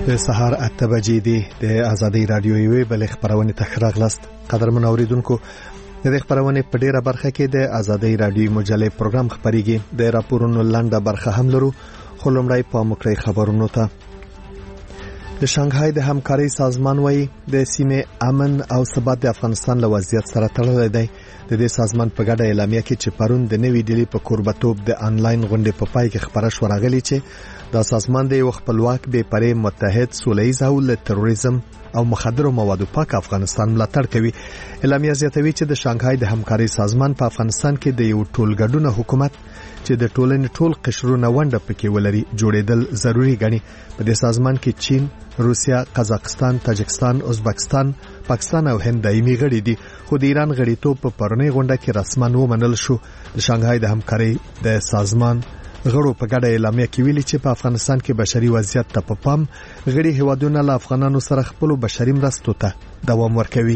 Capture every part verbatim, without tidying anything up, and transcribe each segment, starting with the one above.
د سهار اته بجې دي د آزادۍ رادیو یوې بل خبرونه تخراغ لاست قدرمن اوریدونکو د خبرونه په ډیره برخه کې د آزادۍ رادیو مجلې پروګرام خبريږي د راپورونو لاندې برخه هم لرو خو لومړی په مکرې خبرونو ته د شانګهای د همکاري سازمان وايي د سیمه امن او ثبات د افغانستان له وضعیت سره تړلی دی د دې سازمان په ګډه اعلامیه کې چې پرون د نوې ډیلی په کوربتوب د انلاین غونډې په پای کې خبره شو راغلی چې دا سازمان د یو خپلواک بې پرې متحد سولهییز او له تروریزم او مخدرو موادو پاک افغانستان ملاتړ کوي. اعلامیه زیاتوي چې د شانګهای د همکاري سازمان په افغانستان کې د یو ټولګډونه حکومت چې د ټولنې ټول قشرونه ونډه پکې ولري جوړېدل ضروری ګڼي. په دې سازمان کې چین، روسیا، قزاقستان، تاجکستان، ازبکستان، پاکستان او هند دایمي غړي دي خو د ایران غړیتوب په پرونی غونډه کې رسماً ومنل شو. د شانګهای د همکاري د سازمان غړو په ګډه اعلامیه کې ویلي چې په افغانستان کې بشري وضعیت ته په پام غړي هیوادونه له افغانانو سره خپل بشري مرستو ته دوام ورکوي.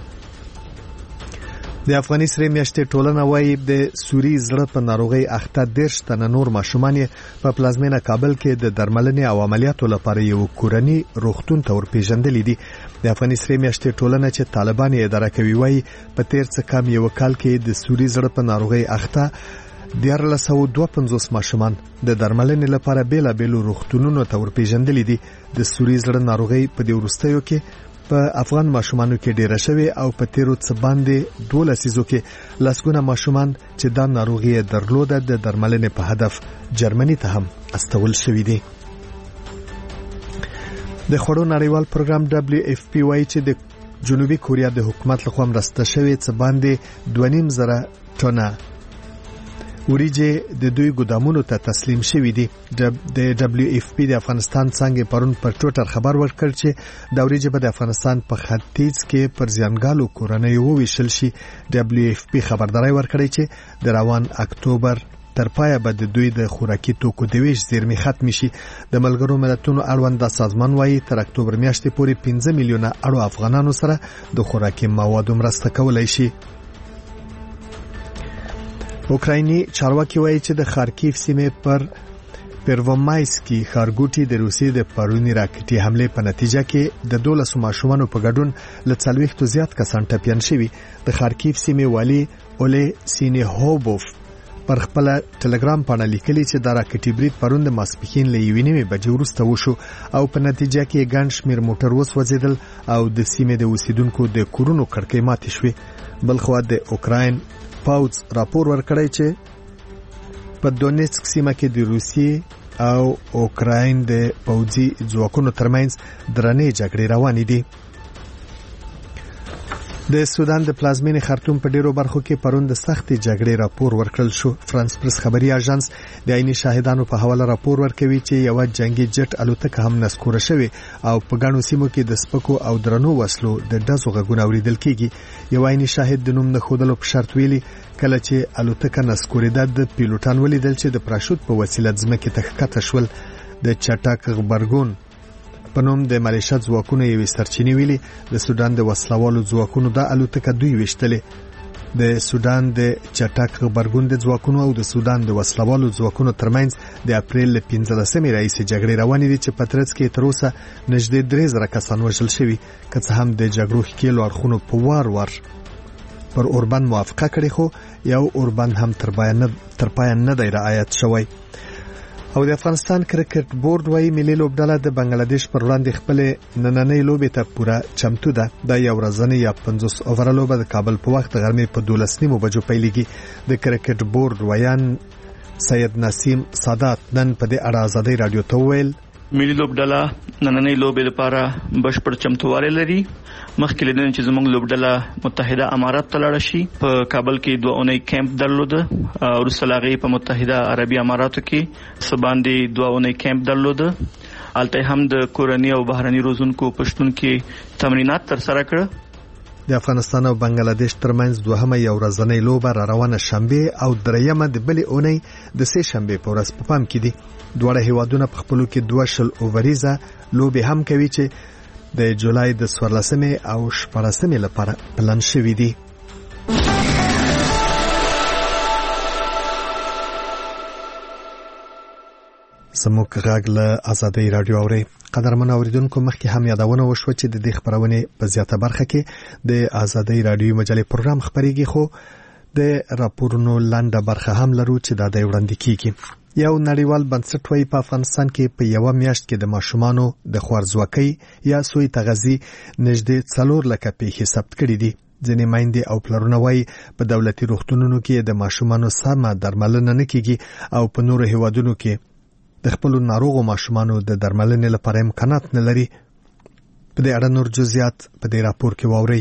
د افغاني سره میاشتې ټولنه وايي د سوري زړه په ناروغي اخته دیرش تنه نور ماشومان په پلازمینه کابل کې د درملنې او عملیاتو لپاره یو کورنی روغتون ته ورپېژندل دي. د افغاني سره میاشتې ټولنه چې طالبان یې اداره کوي وايي په تیر څه کم یو کال کې د سوري زړه په ناروغي اخته دیارلس سوه دوه پنځوس ماشومان د درملنې لپاره بیلا بیلو روغتونونو ته ورپېژندل دي. د سوري زړه ناروغي په دې وروستیو کې په افغان ماشومانو کې ډیره شوې او په تیرو څه باندې دولس سیزو کې لسګونه ماشومان چې دا ناروغي درلوده د درملنې په هدف جرمني ته هم استول شوې دي. د خړو نړیوال پروګرام دبليو اف پی وايي چې د جنوبي کوریا د حکومت لخوا مرسته شوې څه باندې دوه نیم زره ټنه وریجې د دوی ګدامونو ته تسلیم شوې دي. د دبليو اف پی د افغانستان څنګه پرون پر ټویټر خبر ورکړ چې د وریجې په افغانستان په ختیځ کې پر ځانګالو کورنۍ وویشل شي. دبليو اف پی خبرداري ورکړي چې د روان اکتوبر تر پایه به د دوی د خوراکي توکو د ویش زیرمې ختم شي. د ملګرو ملتونو اړوند سازمان وايي تر اکتوبر میاشتې پورې پنځه میلیونه اړو افغانانو سره د خوراکي موادو مرسته کولای شي. اوکرایني چارواکي وایي چې د خارکیف سیمې پر پرومایسکي ښارګوټي د روسیې د پرونی راکټي حمله په نتیجه کې د دولس ماشومانو په ګډون ل څلوېښت زیات کسان ټپيان شوي. د خارکیف سیمې والي اولي سینهوبوف پر خپل ټلګرام باندې لیکلي چې دا راکټي برید پرون د ماسپښین له یوې نیمې بجې وروسته وشو او په نتیجه کې ګڼ شمېر موټر وسوځېدل او د سیمې د اوسیدونکو د کورونو کړکۍ ماتې شوې. بلخو د اوکراین پاوز راپور ورکړی چې په دونیتسک سیمه کې د روسیې او اوکراین د پوځي ځواکونو ترمنځ درنې جګړې روانې دي. د سودان د پلازمینې خرطوم په ډیرو برخو کې پرون د سختې جګړې راپور ورکړل شو. فرانس پریس خبري اژانس د عیني شاهدانو په حواله راپور ورکوي چې یو جنگي جټ الوتکه هم نسکوره شوې او په ګڼو سیمو کې د سپکو او درنو وسلو د ډزو غږونه اوریدل کیږي. یو عیني شاهد د نوم نه خودلو په شرط ویلي کله چې الوتکه نسکوریده د پیلوټان ولیدل چې د پراشوت په وسیله ځمکې ته ښکته شول. د چټک غبرګون په نوم د مالیشیا ځواکونو یوې سرچینې ویلي د سودان د وسلوالو ځواکونو د الوتکه دوی وشتلې. د سودان د چټک غبرګون د ځواکونو او د سودان د وسلوالو ځواکونو ترمنځ د اپریل له پنځلسمې راهیسې جګړې روانې دي چې په ترڅ کې تر اوسه نږدې درې زره کسان وژل شوي. که څه هم د جګړو ښکېلو اړخونو په وار وار پر اوربند موافقه کړې خو یو اوربند هم تر پایه نه دی رعایت شوی. او د افغانستان کرکټ بورډ وايي ملي لوبډله د بنگلاديش پر وړاندې خپل نننۍ لوبې ته پوره چمتو ده. دا یو ورځنی یا پنځوس اوور لوبه د کابل په وخت غرمې په دولس نیمو بجو پیلېږي. د کرکټ بورډ ویان سید نسیم سادات نن په دې اړه آزادۍ رادیو ته ویل ملي لوبډله نننۍ لوبې لپاره بشپړ چمتووالی لري. مخکې لیدل چې زموږ لوبډله متحده امارات ته لاړه شي. په کابل کې دوه اونۍ کیمپ درلود او وروسته له هغې په متحده عربي اماراتو کې څه باندې دوه اونۍ کیمپ درلود. هلته هم د کورني او بهرني روزونکو په شتون کې تمرینات ترسره کړه. د افغانستان او بنگلاديش ترمنځ دوهمه یو ورځنۍ لوبه را روانه شنبه او دریمه د بلې اونۍ د سه شنبه په ورځ په پام کې دي. دواړه هیوادونه په خپلو کې دوه شل اووریزه لوبې هم کوي چې د جولای د څوارلسمې او شپاړسمې لپاره پلان شوي دي. زموږ غږ له آزادۍ رادیو اوري قدرمن اوریدونکو مخکې هم یادونه وشوه چې د دې خبرونې په زیاته برخه کې د آزادۍ رادیو مجلې پروګرام خبريږي، خو د راپورونو لنډه برخه هم لرو چې دا د وړاندې کیږي. یو نړیوال بنسټ وايي په افغانستان کې په یو میاشت کې د ماشومانو د خوارځواکۍ یا سوی تغذیه نږدې څلور لکه پیښې ثبت کړې دي. ځینې میندې او پلرونه وايي په دولتي روغتونونو کې د ماشومانو سمه درملنه نه کیږي او په نورو هیوادونو کې د خپل ناروغو ماشومانو د درملنې لپاره امکانات نه لري. په دې اړه نور جزئیات په دې راپور کې واورئ.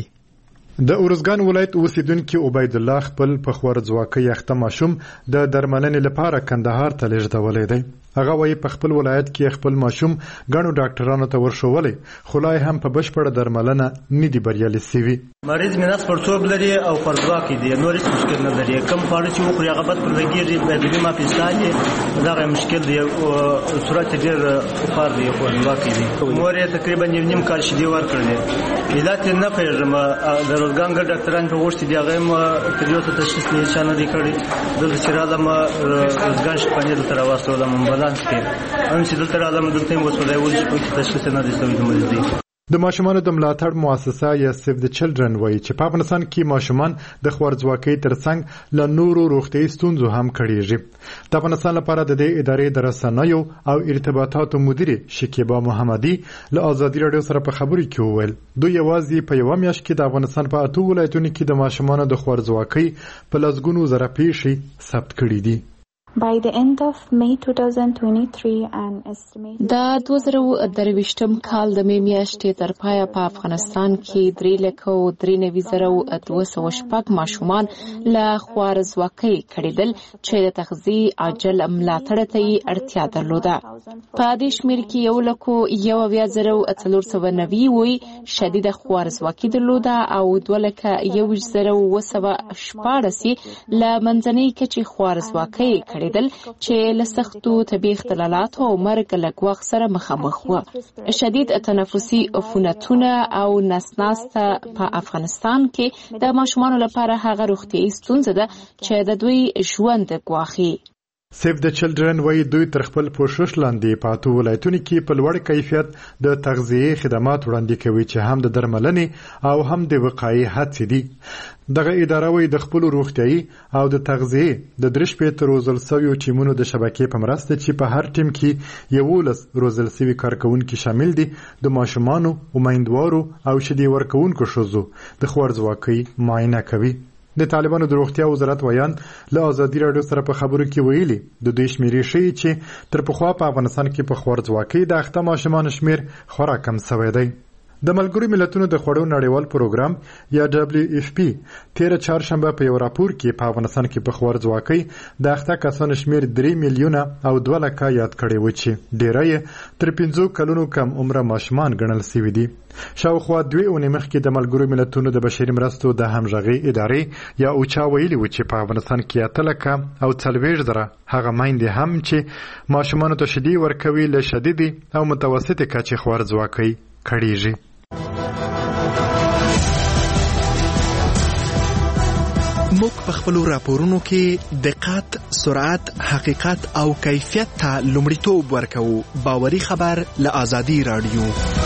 د اورزګان ولایت اوسیدونکو عبید الله خپل په خوارځواکۍ اخته ماشوم د درملنې لپاره کندهار ته لیږدولی دی. هغه وايي په خپل ولایت کې خپل ماشوم غنو ډاکټرانو ته ورشولې، خو لا هم په بشپړه درملنه نه دی بریالي سوي. مریض میناس پرتوب لري او خوارځواکۍ دی، نور هیڅ مشکل نه لري. کم خواړه چې وخوري هغه بد پر لګیږي، د دې ما پېستانې دا مشکل دی او صورت ډېر خار دی، خوارځواکۍ دی. مور یې تقریبا نیم کال شدي ورکړلې، علت نه پیژنم. د روزګان ډاکټران په وښتي دی هغه ما تر یو څه تشخیص نه چانه دی کړی. دلته چې راځم روزګان شپانې تر واسطه د امبولانس کې ان چې دلته راځم دلته مو څه دی ولې په تشخیص نه دي سوي د مریض دی. د ماشومانو د ملاتړ مؤسسه یا سیف د چلډرن وایي چې په افغانستان کې ماشومان د خوارځواکۍ ترڅنګ له نورو روغتیايي ستونزو هم کړيږي. د افغانستان لپاره د دې ادارې د رسنیو او ارتباطاتو مدیر شکیبا محمدي له آزادي رادیو سره په خبرو کې وویل دوی یوازې په یو میاشت کې د افغانستان په اته ولایتونو کې د ماشومانو د خوارځواکۍ په لسګونو زره پیښې ثبت کړې دي. By the end of May twenty twenty-three and estimated دا دوه زره درویشتم کال د می میاشتې تر پایه په افغانستان کې درې لکه او درې نوي زره دوه سوه شپږ ماشومان له خوارځواکۍ کړېدل چې د تغذیې عاجل ملاتړ ته یې اړتیا درلوده. په دې شمېر کې یو لکه یو اویا زره څلور سوه نوي وی شدیده خوارځواکي درلوده او دوه لکه یو زره اوه سوه شپاړس له منځنۍ کچې خوارځواکۍ کړېدل چې له سختو طبي اختلالاتو او مرګ له ګواښ سره مخامخ وو. شدید تنفسي عفونتونه او نسناسته په افغانستان کې د ماشومانو لپاره هغه روغتیايي ستونزه ده چې د دوی ژوند ګواښي. سیف د چلډرن وایي دوی تر خپل پوښښ لاندې په اته ولایتونو کې په لوړ کیفیت د تغذیې خدمات وړاندې کوي چې هم د درملنې او هم د وقایې هڅې دي. دغه اداره وایي د خپل روغتیايي او د تغذیې د درش په روزل سویو ټیمونو د شبکې په مرسته چې په هر ټیم کې یولس روزل سوي کارکونکو شامل دي د ماشومانو، امیندوارو او شیدې ورکوونکو ښځو د خوارځواکۍ معاینه کوي. د طالبانو د روغتیا وزارت ویان له آزادي رادیو سره په خبرو کې ویلي د دوی شمیرې ښیي چې تر پخوا په افغانستان کې په خوارځواکۍ د اخته ماشومانو شمیر خورا کم شوی دی. د ملګرو ملتونو د خوړو نړیوال پروګرام یا دبليو اف پی تیر چهارشنبه په یو راپور کې په افغانستان کې په خوارځواکۍ د اخته کسانو شمیر درې میلیونه او دوه لکه یاد کړی و چې ډیری تر پنځو کلونو کم عمره ماشومان ګڼل شوي دي. شاوخوا دوی اونۍ مخکې د ملګرو ملتونو د بشري مرستو د همغږۍ ادارې یا اوچا ویلي و چې په افغانستان کې اته لکه او څلوېښت زره هغه میندې هم چې ماشومانو ته شیدې ورکوي له شدیدې او متوسطې کچې خوارځواکۍ کړیږي. موږ په خپل راپورونو کې دقت، سرعت، حقیقت او کیفیت ته لومړیتوب ورکوو. باوري خبر له آزادي رادیو.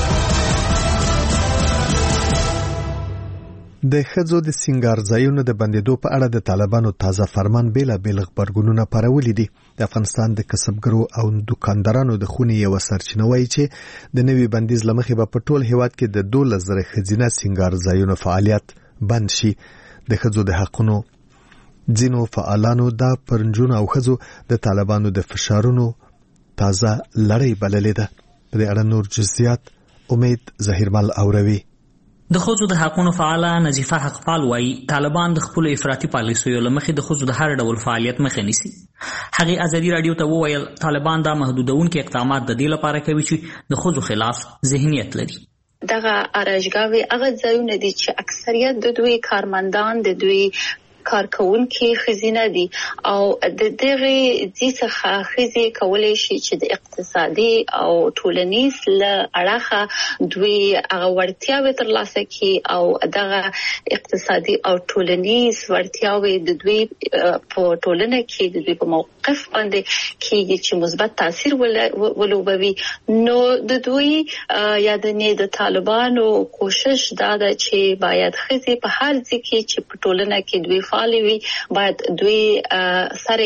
د ښځو د سینګار ځایونو د بندیدو په اړه د طالبانو تازه فرمان بیلابیل غبرګونونه پارولي دي. د افغانستان د کسبګرو او دکاندارانو د خونې یو سرچینه وایي چې د نوي بندیز لمخې به په ټول هیواد کې د دولس زره ښځینه سینګار ځایونو فعالیت بند شي. د ښځو د حقونو ځینو فعالانو دا پرنجونو او ښځو د طالبانو د فشارونو تازه لړۍ بللې ده. په دې اړه نور جزئیات امید ظهیرمل اوروي. د ښځو د حقونو فعاله نظیفه حقپال وایي طالبان د خپلو افراطي پالیسیو له مخې د ښځو د هر ډول فعالیت مخه نیسي. هغې ازادي راډیو ته وویل طالبان دا محدودونکي اقدامات د دې لپاره کوي چې د ښځو خلاف ذهنیت لري. دغه ارایشګاوې هغه ځایونه دي چې اکثریت د دوی کارمندان د دوی کارکونکو خزینه دي او د دغه د څخه خزي کولای شي چې د اقتصادي او ټولنیز له اړخه دوی هغه ورتیاوي ترلاسه کړي او دغه اقتصادي او ټولنیز ورتیاوي د دوی په ټولنه کې د دوی په موقف باندې کېږي چې مثبت تاثیر ولوبوي. نو د دوی یا د نه د طالبانو کوشش دا ده چې باید خزي په هر ځای کې چې په ټولنه کې دوی فعال وي باید دوی سره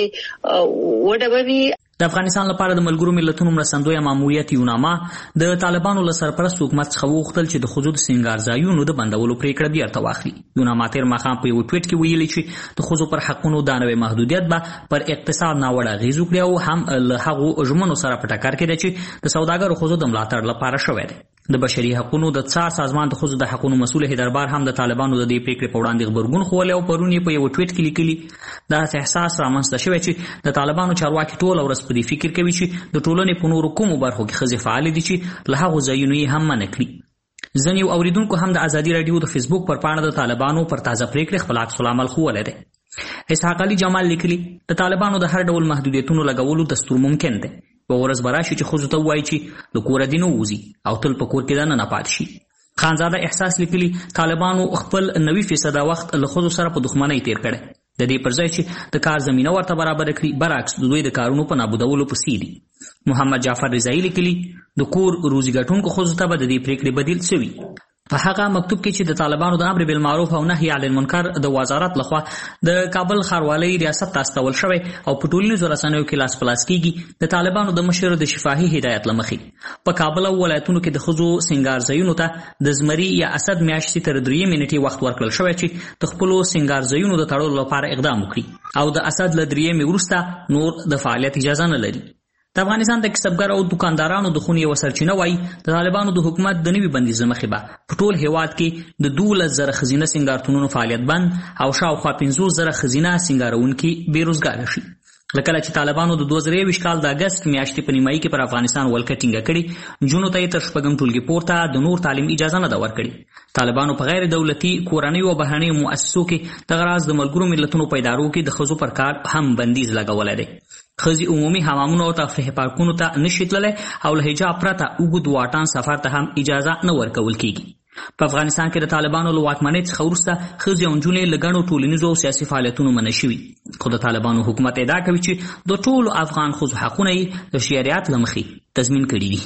وډبوي. د افغانستان لپاره د ملګرو ملتونو مرستندویه ماموریت یوناما د طالبانو له سرپرست حکومت څخه وغوښتل چې د ښځو د سینګار ځایونو د بندولو پریکړه بیرته واخلي. یوناما تیر ماښام په یو ټویټ کې ویلي چې د ښځو پر حقونو دا نوې محدودیت به پر اقتصاد ناوړه اغېز وکړي او هم له هغو ژمنو سره په ټکر کې ده چې د سوداګرو ښځو د ملاتړ لپاره شوی دی. د بشري حقوقو د څار سازمان د ښځو د حقوقو مسؤل هیدربار هم د طالبانو د دې پریکړې په وړاندې خبرګون ښوولی او پرون یې په یو ټویټ کې لیکلي داسې احساس رامنځته شوی چې د طالبانو چارواکي ټوله ورځ په دې فکر کوي چې د ټولنې په نورو کومو برخو کې ښځې فعالې دي چې له هغو ځایونو یې هم منع کړي. ځینې اوریدونکو هم د ازادي راډیو د فیسبوک پر پاڼه د طالبانو پر تازه پریکړې خپل عکس العمل ښوولی دی. اسحاق علي جمال لیکلي د طالبانو د هر ډول محدودیتونو لګولو دستور ممکن دی. په ورځ به راشي چې ښځو ته ووایي چې له کوره دې نه ووځي او تل په کور کې دننه پاتې شي. خانزاده احساس لیکلي طالبانو خپل نوي فیصده وخت له ښځو سره په دښمنۍ تیر کړی د دې پر ځای چې د کار زمینه ورته برابره کړي برعکس د دوی د کارونو په نابودولو پسې دي. محمد جعفر رضایي لیکلي د کور روزي ګټونکو ښځو ته به د دې پریکړې بدیل شوي. په هغه مکتوب کې چې د طالبانو د امر بالمعروف او نهي عن المنکر د وزارت لخوا د کابل ښاروالۍ ریاست ته استول شوی او په ټولنیزو رسنیو کې لاس په لاس کېږي د طالبانو د مشر د شفاهي هدایت له مخې په کابل او ولایتونو کې د ښځو سینګار ځایونو ته د زمري یا اسد میاشتې تر درې منټې وخت ورکړل شوی چې د خپلو سینګار ځایونو د تړلو لپاره اقدام وکړي او د اسد له درې وروسته نور د فعالیت اجازه نه لري. د افغانستان د کسبګر او دکاندارانو د خونې یوه سرچینه وایي د طالبانو د حکومت د نوي بندیز له مخې به په ټول هیواد کې د دولس زره ښځینه سینګارتونونو فعالیت بند او شاوخوا پنځوس زره ښځینه سینګارونکي بېروزګاره شي. له کله چې طالبانو د دوه زره یوویشت کال د اګست میاشتې په نیمایي کې پر افغانستان ولکه ټینګه کړې نجونو ته یې تر شپږم ټولګي پورته د نور تعلیم اجازه نه ده ورکړې. طالبانو په غیر دولتي کورنیو او بهرنیو مؤسسو کې دغه راز د ملګرو ملتونو په ادارو کې د ښځو پر کار هم بندیز لګولی دی. ښځې عمومي حمامونو او تفریح پارکونو ته نشي تللی او له حجاب پرته اوږد واټن سفر ته هم اجازه نه ورکول کېږي. په افغانستان کې د طالبانو له واکمنۍ څخه وروسته ښځې او نجونې له ګڼو ټولنیزو او سیاسي فعالیتونو منع شوي خو د طالبانو حکومت ادعا کوي چې د ټولو افغان ښځو حقونه یې د شریعت له مخې تضمین کړي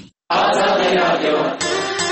دي.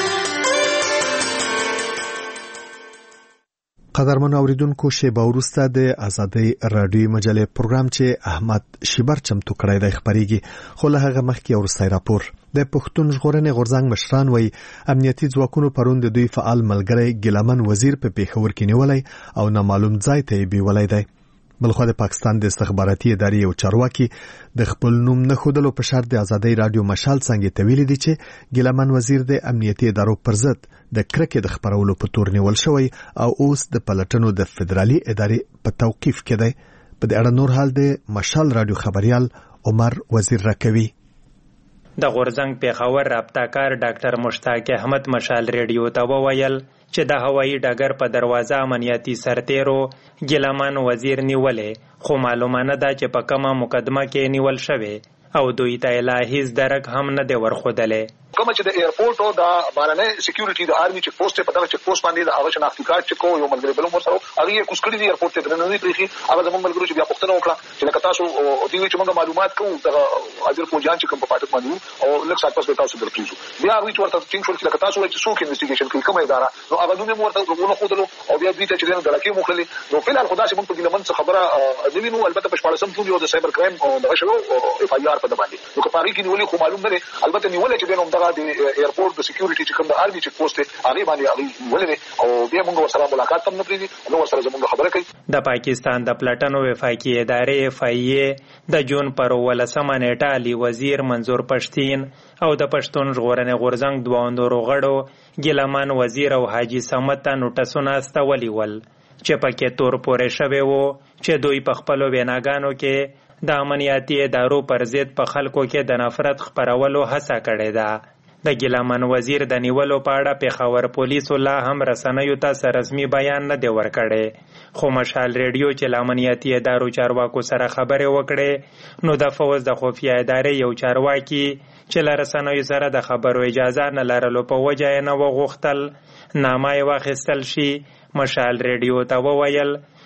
قدرمن اوریدونکو شیبه وروسته د ازادۍ راډیو مجلې پروګرام چې احمد شیبر چمتو کړی دی خبرېږي خو له هغه مخکې یو وروستی راپور د پښتون ژغورنې غورځنګ مشران وایي امنیتي ځواکونو پرون د دوی فعال ملګری ګیلمن وزیر په پیښور کې نیولی او نامعلوم ځای ته یې بیولی دی. بلخو د پاکستان د استخباراتي ادارې یو چارواکي د خپل نوم نه ښودلو په شرط د ازادۍ راډیو مشال څنګه ته ویلي دي چې ګیلمن وزیر د امنیتي ادارو پر ضد د کرکې د خبرولو په تور نیول شوی او اوس د پلټنو د فدرالي ادارې په توقیف کې دی. په دې اړه نور حال د مشال راډیو خبريال عمر وزیر راکوي. د غورځنګ پیښور رابطه‌کار ډاکټر مشتاق احمد مشال ریډیو ته وویل چې د هوایي ډګر په دروازه امنیتي سرتیرو ګیلمن وزیر نیولې خو معلومه نه ده چې په کومه مقدمه کې نیول شوی او دوی ته لا هیڅ درک هم نه دی ورښودلی. کوم چې د ایرپورټ او د بارنه سکیورټي د آرمي چک پوسټ په دغه چک پوسټ باندې د هغه شناختی کارت چک یو ملګری بل مو سره هغه کوس کړی دی ایرپورټ ته درنوي پریخي هغه زموږ ملګرو چې بیا پوښتنه وکړه چې لکه تاسو دوی چې موږ معلومات کوو د حاضر فوجان چې کوم په پاتک باندې او لکه سات پس تاسو درکېږو بیا هغه چې ورته ټینګ شول چې لکه تاسو چې څوک انویسټیګیشن کوي کومه اداره نو هغه دوی مو ورته وګورو خو دلو او بیا دوی ته چې د لکه مخلي نو په لاره خدا چې موږ په ګلمن څه خبره دوی نو البته په شپږم ټول یو د سایبر کرائم او دغه شو اف آی آر په باندې نو په پاره کې نیولې خو معلوم نه البته نیولې چې دنه دغه د ایرپورټ د سکیورټي چې کوم د آرمي چک پوسټ هغه باندې هغه ولې او بیا موږ سره ملاقات هم نه پریږي نو سره زموږ خبره کوي. د پاکستان د پلټنو وفاقي ادارې اف آی ای د جون پر ولسمه نیټه علي وزیر منظور پښتين او د پښتون ژغورنې غورځنګ دوه نورو غړو ګیلمن وزیر او حاجی صمد ته نوټسونه استولي ول چې پکې تور پورې شوی وو چې دوی په خپلو ویناګانو کې د امنیتي ادارو پر ضد په خلکو کې د نفرت خپرولو هڅه کړې ده. د ګیلامن وزیر د نیولو په اړه پېښور پولیسو لا هم رسنیو ته رسمي بیان نه دی ورکړی، خو مشال ریډیو چې له امنیتي ادارو چارواکو سره خبرې وکړې نو د فوز د خفیه ادارې یو چارواکي چې له رسنیو سره د خبرو اجازه نه لرلو په وجه یې نه وغوښتل نامه یې واخیستل شي. مشال ریډیو ته وویل